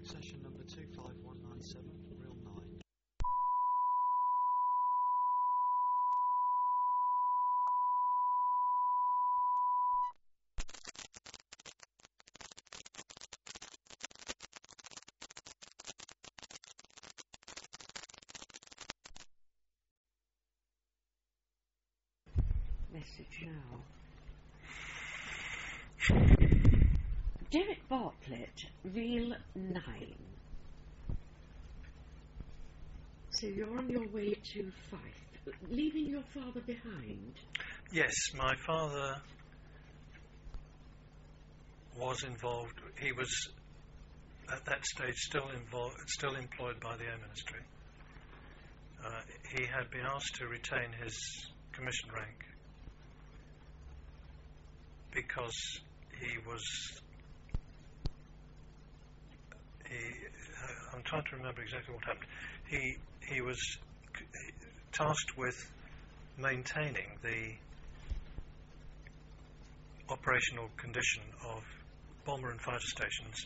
Session number 25197, Reel 9. Message now. Derek Bartlett, Reel 9. So you're on your way to Fife, leaving your father behind? Yes, my father was involved. He was at that stage still employed by the Air Ministry. He had been asked to retain his commission rank because I'm trying to remember exactly what happened. He was tasked with maintaining the operational condition of bomber and fighter stations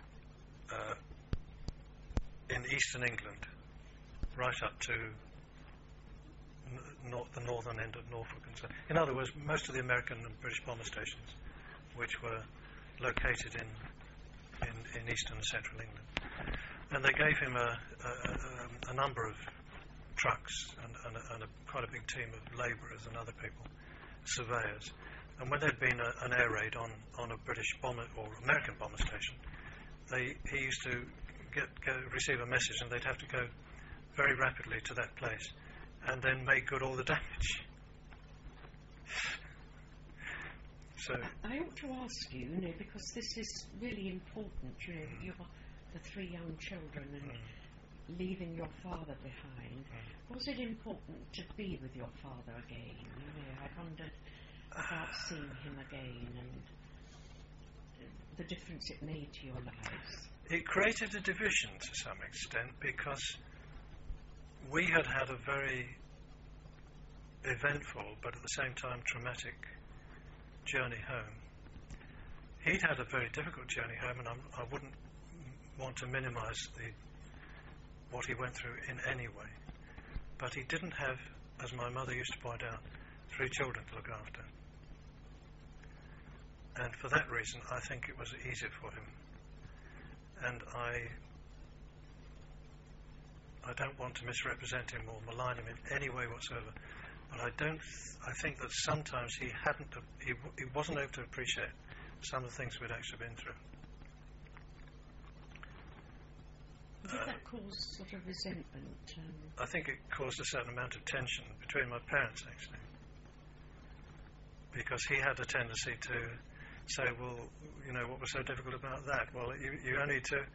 in eastern England, right up to the northern end of Norfolk and so. In other words, most of the American and British bomber stations, which were located in eastern and central England, and they gave him a number of trucks and quite a big team of labourers and other people, surveyors. And when there'd been an air raid on a British bomber or American bomber station, he used to receive a message, and they'd have to go very rapidly to that place and then make good all the damage. So I ought to ask you, because this is really important, you're the three young children and leaving your father behind. Was it important to be with your father again? I wondered about seeing him again and the difference it made to your lives. It created a division to some extent, because we had had a very eventful but at the same time traumatic journey home. He'd had a very difficult journey home, and I wouldn't want to minimise what he went through in any way. But he didn't have, as my mother used to point out, 3 children to look after. And for that reason, I think it was easier for him. And I don't want to misrepresent him or malign him in any way whatsoever, but I think that sometimes he wasn't able to appreciate some of the things we'd actually been through. Did that cause sort of resentment? I think it caused a certain amount of tension between my parents, actually, because he had a tendency to say, well, what was so difficult about that? Well, you only need to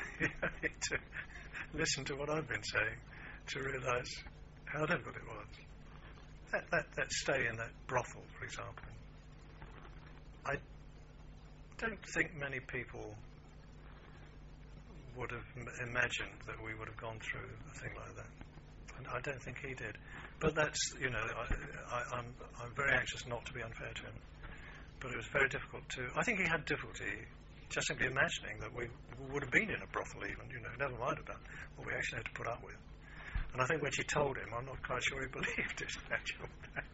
listen to what I've been saying to realise how difficult it was. That stay in that brothel, for example. I don't think many people would have imagined that we would have gone through a thing like that. And I don't think he did. But that's, I'm very anxious not to be unfair to him. But it was very difficult I think he had difficulty just simply imagining that we would have been in a brothel even, never mind about what we actually had to put up with. And I think when she told him, I'm not quite sure he believed it, actually.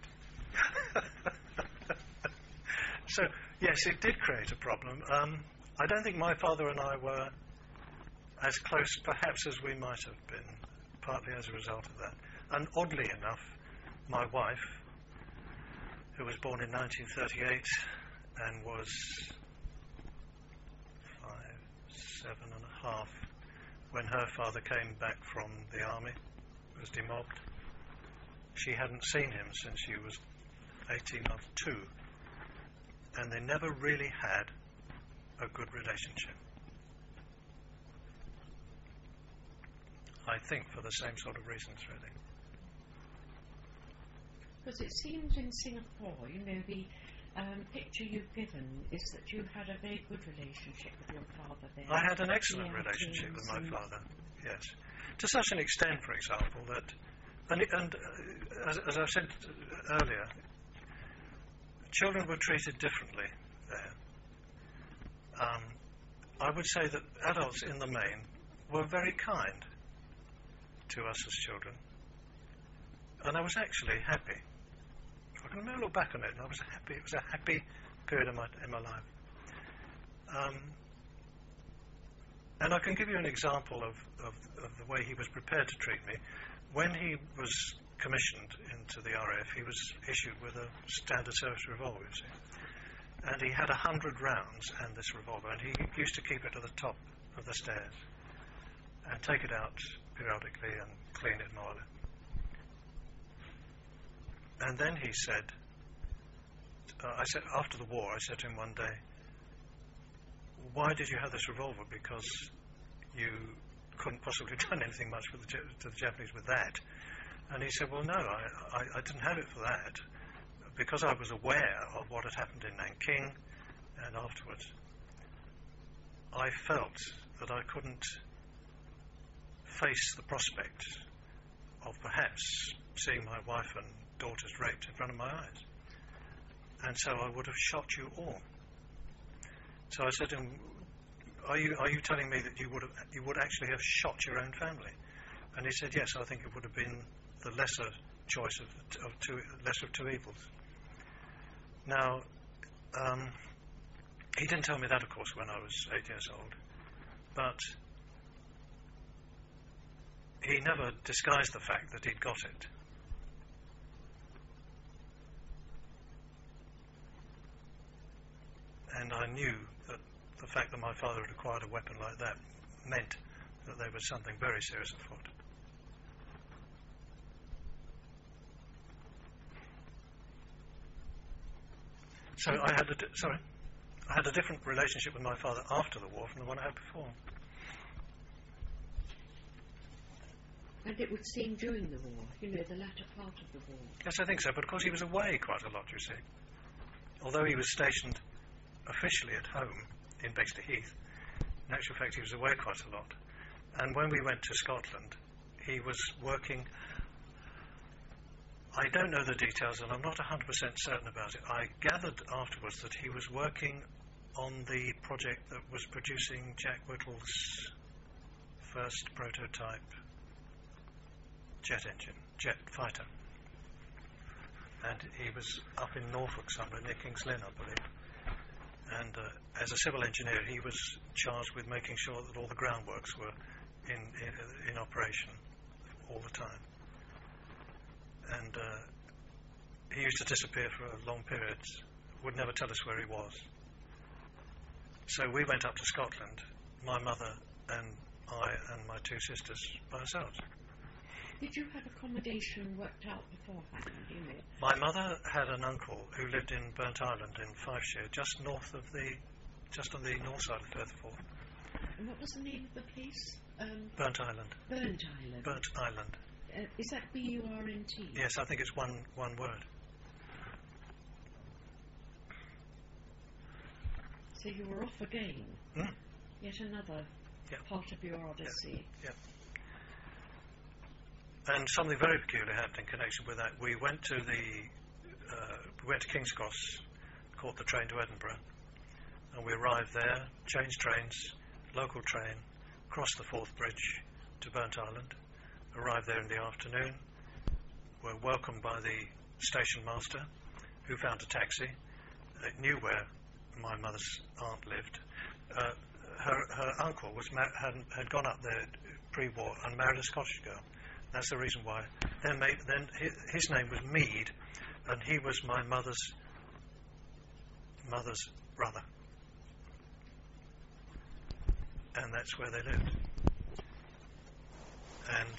So, yes, it did create a problem. I don't think my father and I were as close, perhaps, as we might have been, partly as a result of that. And oddly enough, my wife, who was born in 1938 and was 7.5 when her father came back from the army, was demobbed. She hadn't seen him since she was 1802, and they never really had a good relationship. I think for the same sort of reasons, really. Because it seems in Singapore, the picture you've given is that you had a very good relationship with your father there. I had an excellent relationship with my father, yes. To such an extent, for example, that, as I've said earlier, children were treated differently there. I would say that adults in the main were very kind to us as children, and I was actually happy. I can look back on it, and I was happy. It was a happy period in my life. And I can give you an example of the way he was prepared to treat me. When he was commissioned into the RAF, he was issued with a standard service revolver, you see. And he had 100 rounds and this revolver, and he used to keep it to the top of the stairs and take it out periodically and clean it more or less. And then he said, after the war, I said to him one day, "Why did you have this revolver? Because you couldn't possibly have done anything much to the Japanese with that." And he said, "Well, no, I didn't have it for that. Because I was aware of what had happened in Nanking and afterwards, I felt that I couldn't face the prospect of perhaps seeing my wife and daughters raped in front of my eyes. And so I would have shot you all." So I said to him, Are you telling me that you would actually have shot your own family?" And he said, "Yes, I think it would have been the lesser choice lesser of two evils." Now, he didn't tell me that, of course, when I was 8 years old, but he never disguised the fact that he'd got it. And I knew that the fact that my father had acquired a weapon like that meant that there was something very serious afoot. So I had a different relationship with my father after the war from the one I had before. And it would seem during the war, the latter part of the war. Yes, I think so, but of course he was away quite a lot, you see. Although he was stationed officially at home in Bexley Heath, in actual fact he was away quite a lot. And when we went to Scotland, he was working. I don't know the details, and I'm not 100% certain about it. I gathered afterwards that he was working on the project that was producing Jack Whittle's first prototype jet fighter. And he was up in Norfolk somewhere, near King's Lynn, I believe. And as a civil engineer, he was charged with making sure that all the groundworks were in operation all the time. And he used to disappear for long periods, would never tell us where he was. So we went up to Scotland, my mother and I and my two sisters by ourselves. Did you have accommodation worked out beforehand, My mother had an uncle who lived in Burnt Island in Fifeshire, just on the north side of Firth of Forth. And what was the name of the place? Burnt Island. Burnt Island. Burnt Island. Is that Burnt? Yes, I think it's one word. So you were off again. Yet another part of your odyssey. Yeah. And something very peculiar happened in connection with that. We went to King's Cross, caught the train to Edinburgh, and we arrived there, changed trains, local train, crossed the Forth Bridge to Burnt Island, arrived there in the afternoon, were welcomed by the station master, who found a taxi, knew where my mother's aunt lived. Her uncle had gone up there pre-war and married a Scottish girl. That's the reason why. Then his name was Mead, and he was my mother's brother. And that's where they lived. And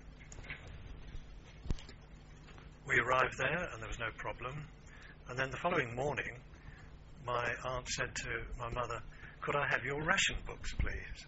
we arrived there, and there was no problem. And then the following morning, my aunt said to my mother, "Could I have your ration books, please?"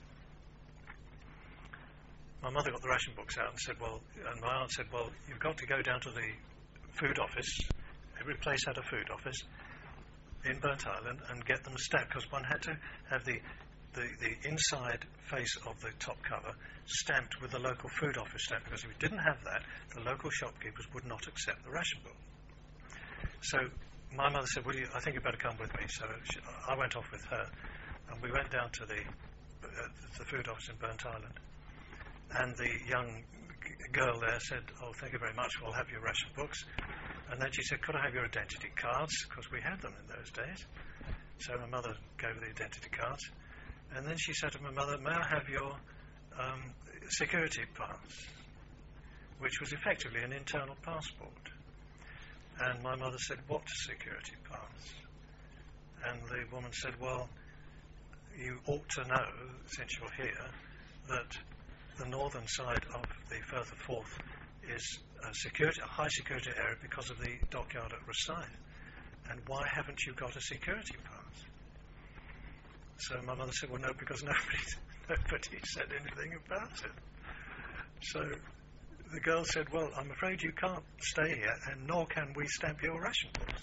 My mother got the ration books out and said, and my aunt said, "Well, you've got to go down to the food office." Every place had a food office in Burnt Island, and get them stamped, because one had to have the inside face of the top cover stamped with the local food office stamp, because if you didn't have that, the local shopkeepers would not accept the ration book. So my mother said, I think you'd better come with me. So I went off with her, And we went down to the food office in Burnt Island, and the young girl there said, "Oh, thank you very much, we'll have your ration books." And then she said, "Could I have your identity cards?" Because we had them in those days. So my mother gave her the identity cards. And then she said to my mother, "May I have your security pass?" Which was effectively an internal passport. And my mother said, "What security pass?" And the woman said, "Well, you ought to know, since you're here, that the northern side of the Firth of Forth is a high security area because of the dockyard at Rosyth. And why haven't you got a security pass?" So my mother said, "Well, no, because nobody said anything about it." So the girl said, "Well, I'm afraid you can't stay here, and nor can we stamp your ration books."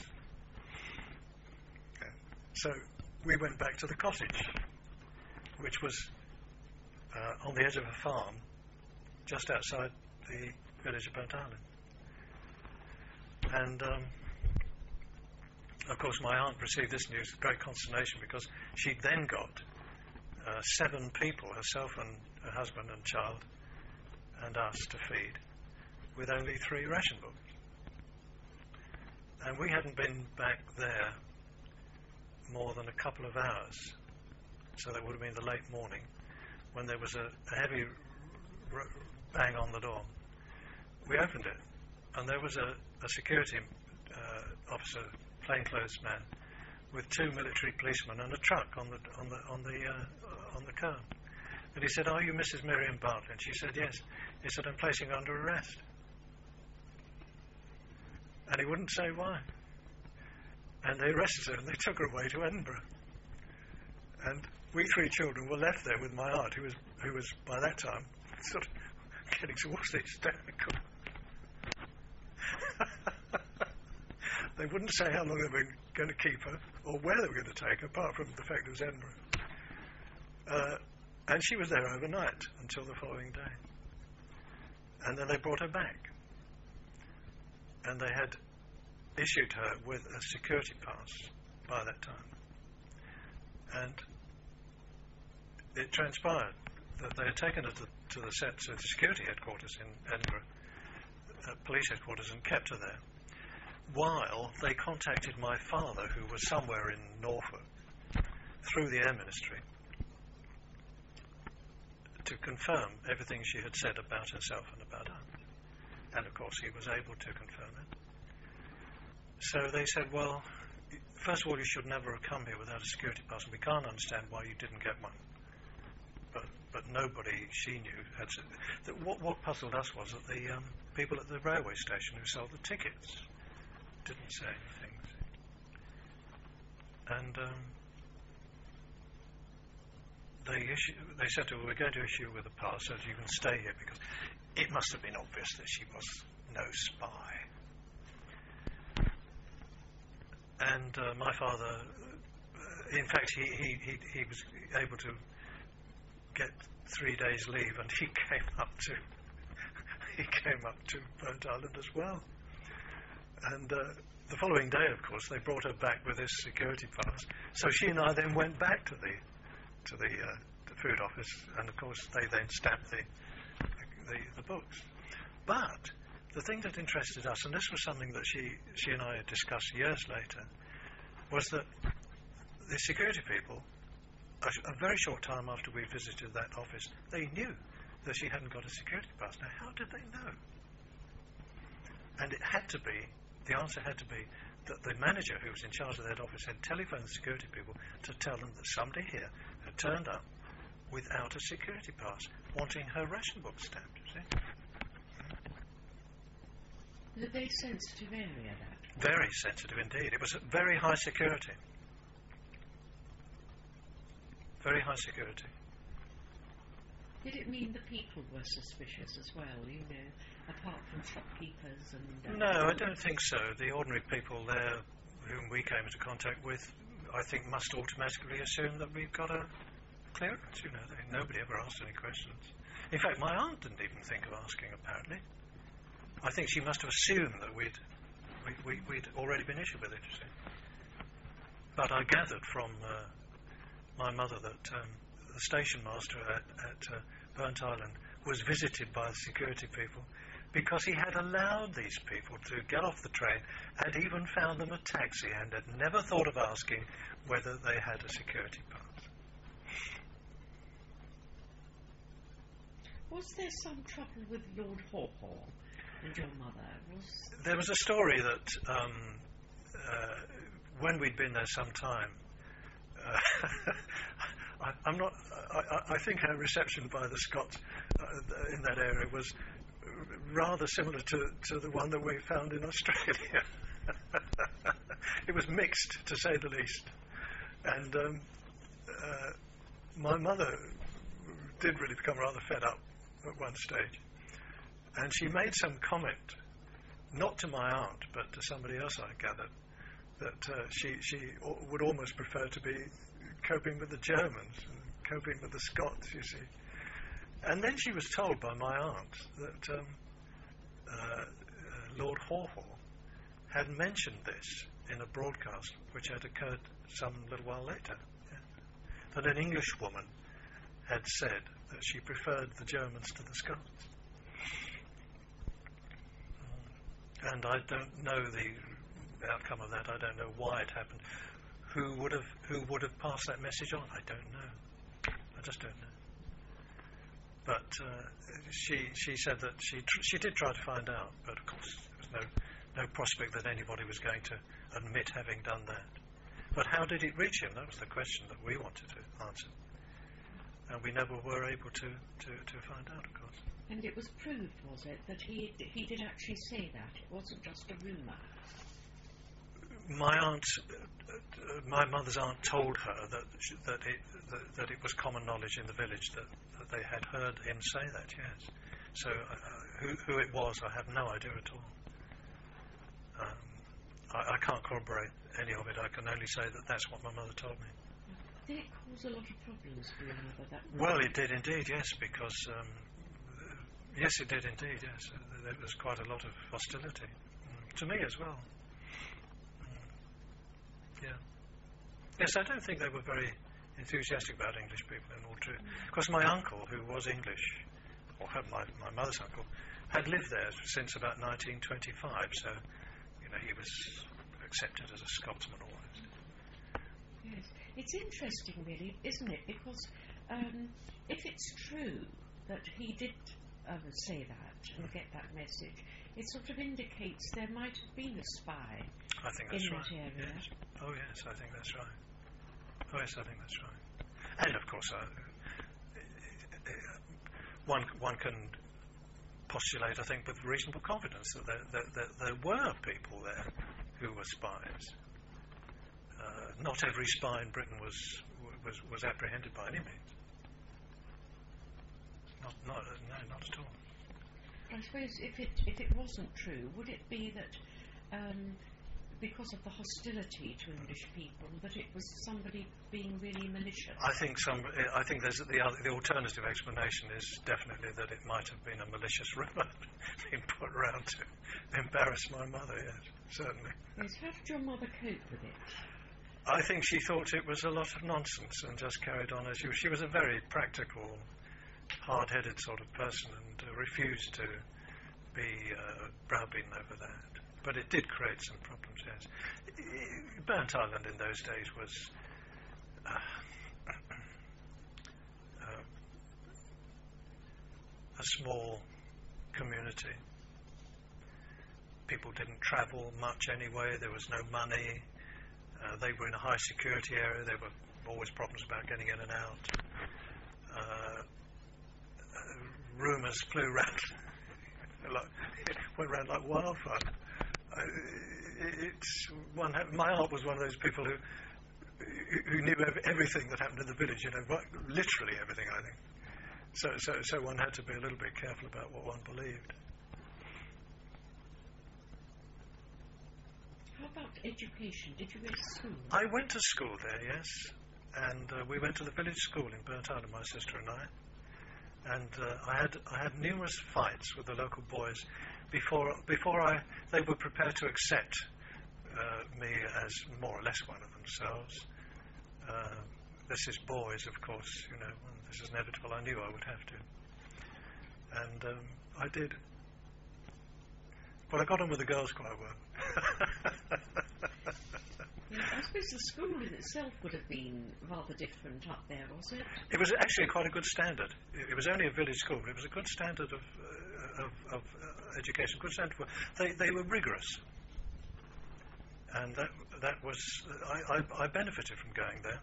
Okay. So we went back to the cottage, which was on the edge of a farm just outside the village of Burnt Island. And of course my aunt received this news with great consternation, because she'd then got 7 people, herself and her husband and child and us, to feed, with only 3 ration books. And we hadn't been back there more than a couple of hours, so that would have been the late morning, when there was a heavy bang on the door. We opened it, and there was a security officer, plainclothes man, with 2 military policemen and a truck on the curb. And he said, "Are you Mrs. Miriam Bartley?" And she said, "Yes." He said, "I'm placing her under arrest." And he wouldn't say why. And they arrested her and they took her away to Edinburgh. And we 3 children were left there with my aunt, who was by that time sort of getting towards the hysterical. They wouldn't say how long they were going to keep her or where they were going to take her, apart from the fact it was Edinburgh. And she was there overnight until the following day. And then they brought her back. And they had issued her with a security pass by that time. And it transpired that they had taken her to the security headquarters in Edinburgh, police headquarters, and kept her there, while they contacted my father, who was somewhere in Norfolk, through the Air Ministry, to confirm everything she had said about herself and about us. And of course he was able to confirm it. So they said, "Well, first of all, you should never have come here without a security pass, and we can't understand why you didn't get one." But nobody she knew had said that. What puzzled us was that the people at the railway station who sold the tickets didn't say anything. And they said to her, "We're going to issue with a pass so that you can stay here," because it must have been obvious that she was no spy. And my father, in fact, he was able to get 3 days leave, and he came up to Burnt Island as well. And the following day, of course, they brought her back with this security pass. So she and I then went back to the food office, and of course they then stamped the books. But the thing that interested us, and this was something that she and I had discussed years later, was that the security people, a very short time after we visited that office, they knew that she hadn't got a security pass. Now, how did they know? And the answer had to be that the manager who was in charge of that office had telephoned the security people to tell them that somebody here had turned up without a security pass, wanting her ration book stamped, you see. It's a very sensitive area, that. Very sensitive indeed. It was very high security. Very high security. Did it mean the people were suspicious as well, apart from shopkeepers and... No, I don't think so. The ordinary people there whom we came into contact with, I think, must automatically assume that we've got a clearance, Nobody ever asked any questions. In fact, my aunt didn't even think of asking, apparently. I think she must have assumed that we'd already been issued with it, you see. But I gathered from my mother that the station master at Burnt Island was visited by the security people because he had allowed these people to get off the train and even found them a taxi and had never thought of asking whether they had a security pass. Was there some trouble with Lord Haw-Haw and your mother? There was a story that when we'd been there some time, I think our reception by the Scots in that area was rather similar to the one that we found in Australia. It was mixed, to say the least. And my mother did really become rather fed up at one stage. And she made some comment, not to my aunt, but to somebody else, I gathered, that she would almost prefer to be coping with the Germans and coping with the Scots, you see. And then she was told by my aunt that Lord Haw-Haw had mentioned this in a broadcast which had occurred some little while later. Yeah. That an English woman had said that she preferred the Germans to the Scots. And I don't know the outcome of that. I don't know why it happened. Who would have passed that message on? I don't know. I just don't know. But she said that she did try to find out, but of course there was no prospect that anybody was going to admit having done that. But how did it reach him? That was the question that we wanted to answer, and we never were able to find out, of course. And it was proved, was it, that he did actually say that? It wasn't just a rumour. My aunt, my mother's aunt, told her that it was common knowledge in the village that they had heard him say that. Yes. So who it was, I have no idea at all. I can't corroborate any of it. I can only say that that's what my mother told me. Did it cause a lot of problems for your mother? Well, it did indeed, yes, because yes, it did indeed, yes. There was quite a lot of hostility to me as well. Yeah. Yes, I don't think they were very enthusiastic about English people, in all truth. Of course, my uncle, who was English, or my mother's uncle, had lived there since about 1925, so, he was accepted as a Scotsman almost. Yes. It's interesting, really, isn't it? Because if it's true that he did say that and get that message, it sort of indicates there might have been a spy I think that's in right. that area. Yes. Oh, yes, I think that's right. Oh, yes, I think that's right. And, of course, one can postulate, I think, with reasonable confidence that there were people there who were spies. Not every spy in Britain was apprehended by any means. No, not at all. I suppose if it wasn't true, would it be that because of the hostility to English people, that it was somebody being really malicious? I think there's the alternative explanation is definitely that it might have been a malicious rumour being put around to embarrass my mother. Yes, certainly. Yes. How did your mother cope with it? I think she thought it was a lot of nonsense and just carried on as she was a very practical, hard-headed sort of person and refused to be browbeaten over that. But it did create some problems, yes. Burnt Island in those days was a small community. People didn't travel much anyway. There was no money. They were in a high security area. There were always problems about getting in and out. Rumours flew around, went around like wildfire. My aunt was one of those people who knew everything that happened in the village. Literally everything, I think. So one had to be a little bit careful about what one believed. How about education? Did you go to school? I went to school there, yes, and we went to the village school in Burnt Island, my sister and I. And I had numerous fights with the local boys before they were prepared to accept me as more or less one of themselves. this is boys, of course, you know, this is inevitable. I knew I would have to. And I did. But I got on with the girls quite well. Yeah, I suppose the school in itself would have been rather different up there, was it? It was actually quite a good standard. It was only a village school, but it was a good standard of education. Good standard. They were rigorous, and that was I benefited from going there.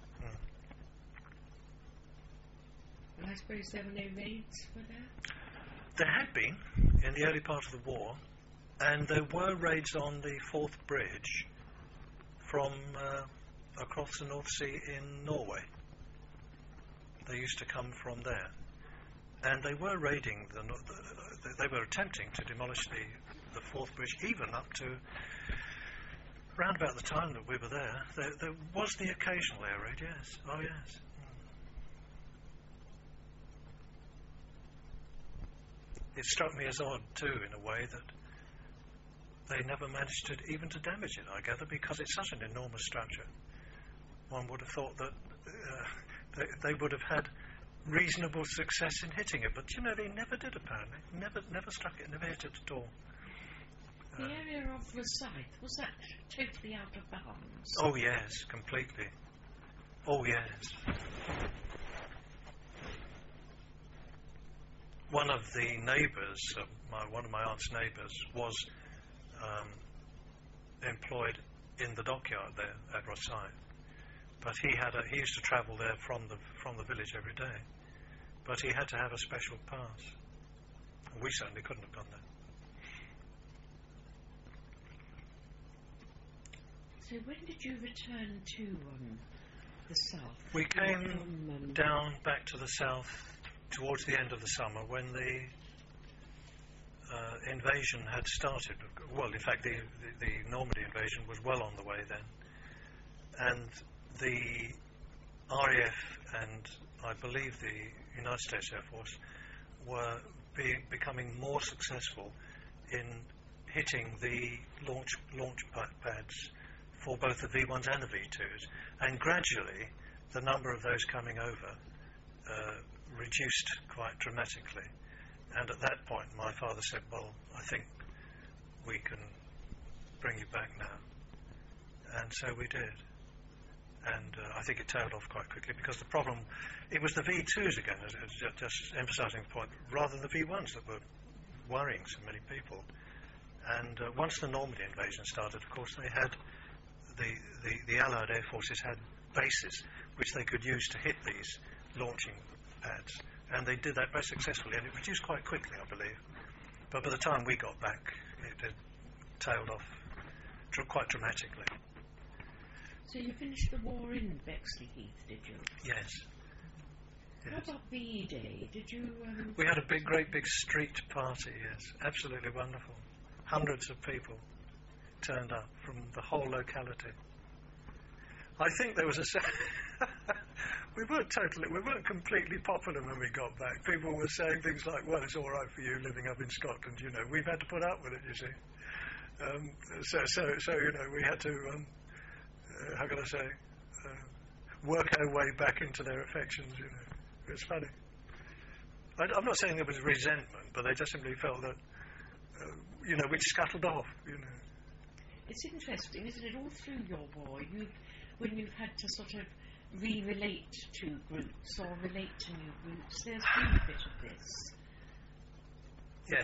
And I suppose there were no raids, were there? There had been in the early part of the war, and there were raids on the Forth Bridge from across the North Sea in Norway. They used to come from there, and they were raiding they were attempting to demolish the Forth Bridge, even up to round about the time that we were there. There was the occasional air raid, yes. Oh yes. It struck me as odd too, in a way, that they never managed even to damage it, I gather, because it's such an enormous structure. One would have thought that they would have had reasonable success in hitting it, but you know, they never did, apparently. Never struck it, never hit it at all. The area of Rosyth, was that totally out of bounds? Oh yes, completely. Oh yes. One of the neighbours, one of my aunt's neighbours, was employed in the dockyard there at Rosyth, but he used to travel there from the village every day, but he had to have a special pass. We certainly couldn't have done that. So when did you return to the south? We came down back to the south towards the end of the summer, when the invasion had started. Well, in fact, the Normandy invasion was well on the way then, and the RAF and I believe the United States Air Force were becoming more successful in hitting the launch pads for both the V1s and the V2s, and gradually the number of those coming over reduced quite dramatically. And at that point my father said, well, I think we can bring you back now. And so we did. And I think it tailed off quite quickly, because the problem, it was the V2s again, just emphasising the point, rather than the V1s that were worrying so many people. And once the Normandy invasion started, of course, they had the Allied air forces had bases which they could use to hit these launching pads, and they did that very successfully, and it reduced quite quickly, I believe. But by the time we got back, it had tailed off quite dramatically. So you finished the war in Bexley Heath, did you? Yes. What about VE Day? Did you... We had a great big street party, yes. Absolutely wonderful. Hundreds of people turned up from the whole locality. I think there was we weren't completely popular when we got back. People were saying things like, well, it's all right for you living up in Scotland, you know. We've had to put up with it, you see. So you know, we had to, how can I say, work our way back into their affections, you know. It's funny. I'm not saying there was resentment, but they just simply felt that, you know, we'd scuttled off, you know. It's interesting, isn't it? All through your war, when you've had to sort of re-relate to groups or relate to new groups, there's been a bit of this. Yes.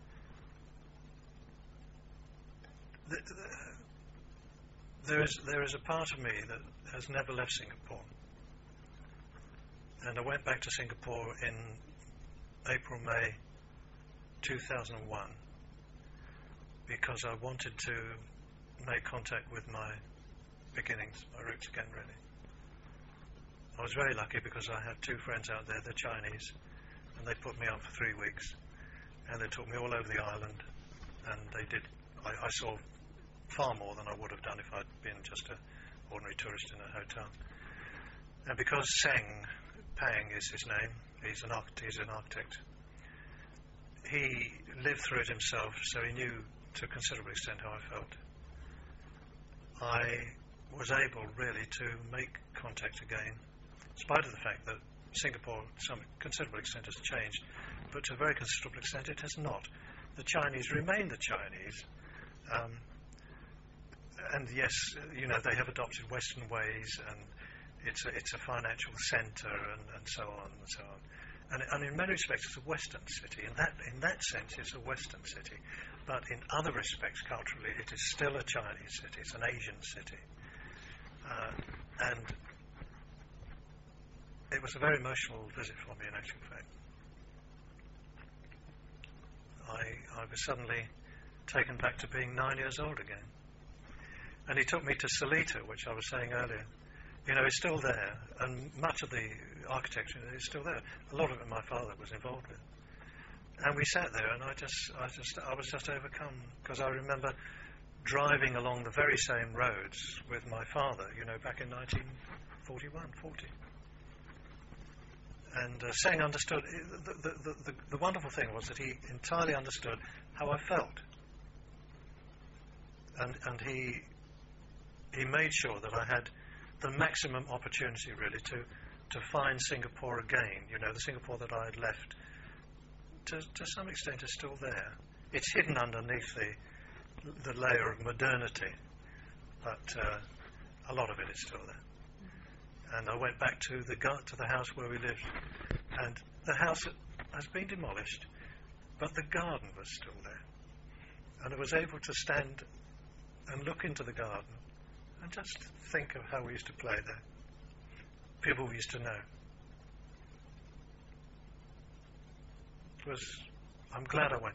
There is a part of me that has never left Singapore. And I went back to Singapore in April, May 2001 because I wanted to make contact with my beginnings, my roots again, really. I was very lucky because I had two friends out there, they're Chinese, and they put me up for 3 weeks, and they took me all over the island, and I saw far more than I would have done if I'd been just an ordinary tourist in a hotel. And because Seng Pang is his name, he's an architect, he lived through it himself, so he knew to a considerable extent how I felt. I was able really to make contact again, in spite of the fact that Singapore, to some considerable extent, has changed, but to a very considerable extent it has not. The Chinese remain the Chinese, and yes, they have adopted Western ways, and it's a financial centre, and so on and so on. And in many respects, it's a Western city. In that sense, it's a Western city. But in other respects, culturally, it is still a Chinese city. It's an Asian city. And it was a very emotional visit for me, in actual fact. I was suddenly taken back to being 9 years old again. And he took me to Seletar, which I was saying earlier. It's still there, and much of the architecture is still there. A lot of it my father was involved with. And we sat there, and I was just overcome, because I remember driving along the very same roads with my father, back in 1941, 40. And Seng understood. The wonderful thing was that he entirely understood how I felt. And he made sure that I had the maximum opportunity, really, to find Singapore again. The Singapore that I had left, to some extent, is still there. It's hidden underneath the layer of modernity, but a lot of it is still there. And I went back to the house where we lived, and the house has been demolished, but the garden was still there. And I was able to stand and look into the garden and just think of how we used to play there. People we used to know. I'm glad I went.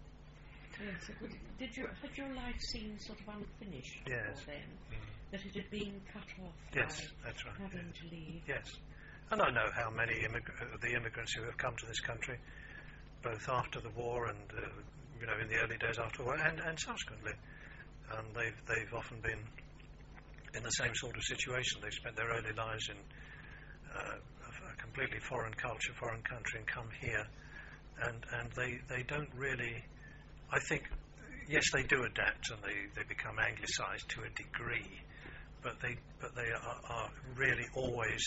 Yes. Had your life seemed sort of unfinished yes. before then? That it had been cut off yes, by that's right. having to leave? Yes. And I know how many the immigrants who have come to this country, both after the war and in the early days after the war and subsequently, they've often been in the same sort of situation. They've spent their early lives in a completely foreign culture, foreign country, and come here, and they don't really. I think, yes, they do adapt and they become anglicised to a degree, but they are really always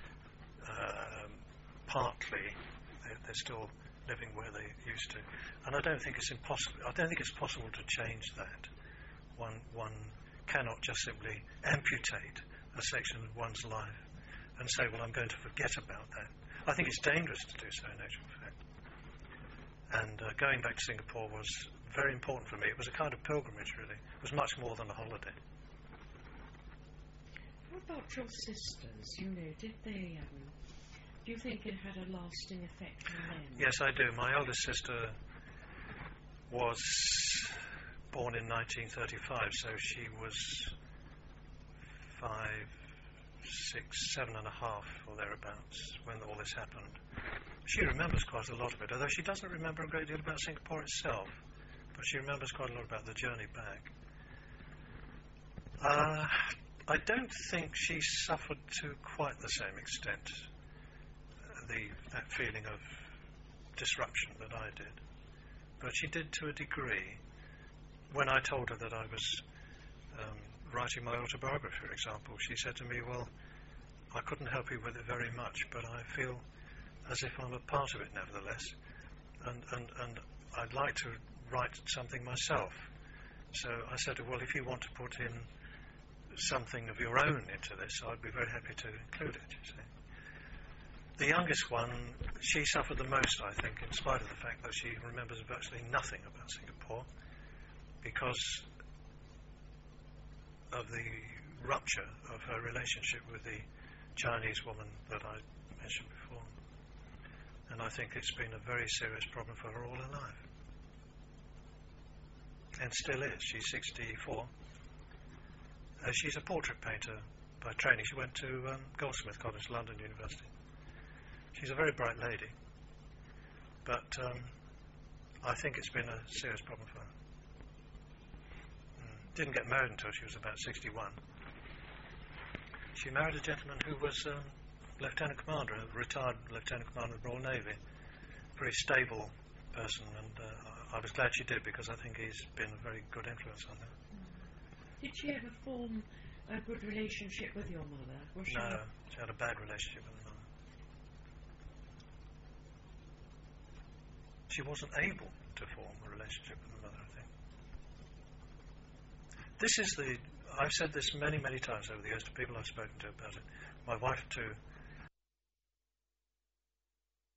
partly they're still living where they used to, and I don't think it's impossible. I don't think it's possible to change that. One cannot just simply amputate a section of one's life and say, well, I'm going to forget about that. I think it's dangerous to do so, in actual fact. And going back to Singapore was very important for me. It was a kind of pilgrimage, really. It was much more than a holiday. What about your sisters? Did they? Do you think it had a lasting effect on them? Yes, I do. My eldest sister was born in 1935, so she was 5, 6, 7 and a half or thereabouts when all this happened. She remembers quite a lot of it, although she doesn't remember a great deal about Singapore itself, but she remembers quite a lot about the journey back. I don't think she suffered to quite the same extent that feeling of disruption that I did, but she did to a degree. When I told her that I was writing my autobiography, for example, she said to me, well, I couldn't help you with it very much, but I feel as if I'm a part of it nevertheless, and I'd like to write something myself. So I said to her, well, if you want to put in something of your own into this, I'd be very happy to include it, you see. The youngest one, she suffered the most, I think, in spite of the fact that she remembers virtually nothing about Singapore, because of the rupture of her relationship with the Chinese woman that I mentioned before. And I think it's been a very serious problem for her all her life. And still is. She's 64. She's a portrait painter by training. She went to Goldsmith College, London University. She's a very bright lady. But I think it's been a serious problem for her. Didn't get married until she was about 61. She married a gentleman who was Lieutenant Commander, a retired Lieutenant Commander of the Royal Navy. Very stable person, and I was glad she did, because I think he's been a very good influence on her. Did she ever form a good relationship with your mother? Was she? No, she had a bad relationship with her mother. She wasn't able to form a relationship with her mother, I think. I've said this many, many times over the years to people I've spoken to about it. My wife too